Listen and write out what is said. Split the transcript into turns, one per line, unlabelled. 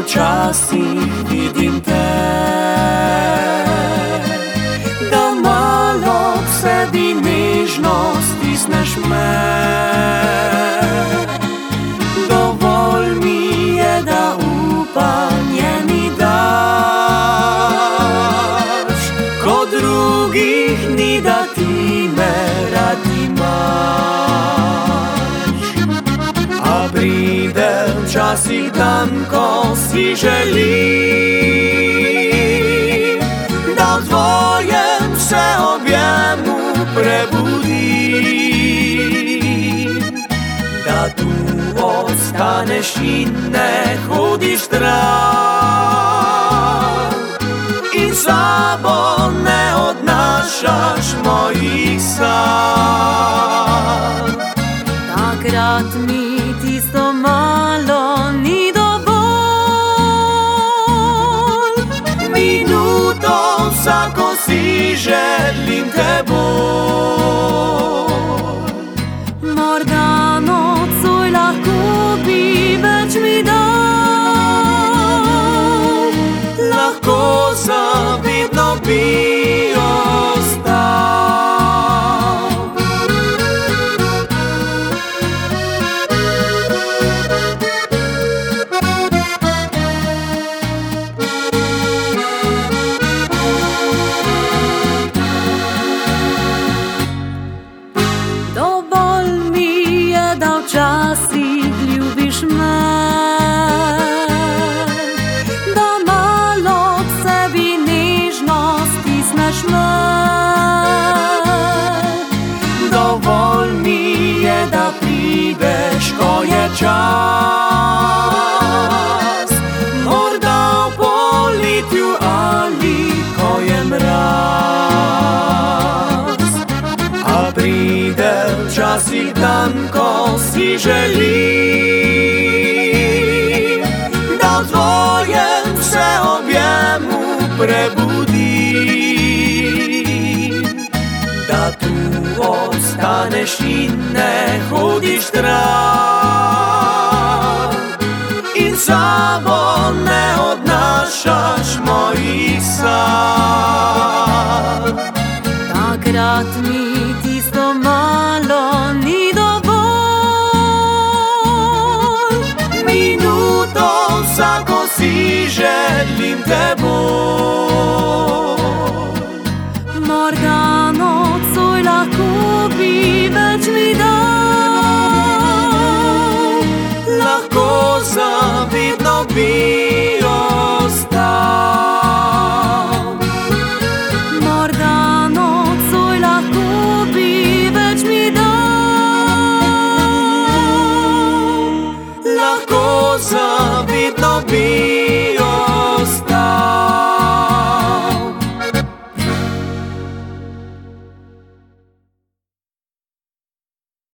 včasih vidim te, da malo k sebi nežno stisneš me. Dovolj mi je, da upanje mi daš, ko drugih ni, da ti me rad imaš. A pride včasih dan, ko si želim, da v tvojem se objemu prebudim, da tu ostaneš in ne hodiš stran in sabo ne odnašaš mojih sanj.
Takrat mi tisto malo ni dovolj,
minuto vsako si želim te bolj.
Morda nocoj lahko bi več mi dal,
lahko zavidno bi ostal.
dovolj mi je, da včasih ljubiš me, da malo k sebi nežno stisneš me.
Dovolj mi je, da prideš, ko je čas, morda v poletju ali ko je mraz. A pride včasih dan, ko si želim, da v tvojem se objemu prebudim, da tu ostaneš in ne hodiš stran in sabo ne odnašaš mojih sanj.
Takrat mi tisto malo ni dovolj,
minuto vsako si želim te bolj.
morda nocoj lahko bi več mi dal,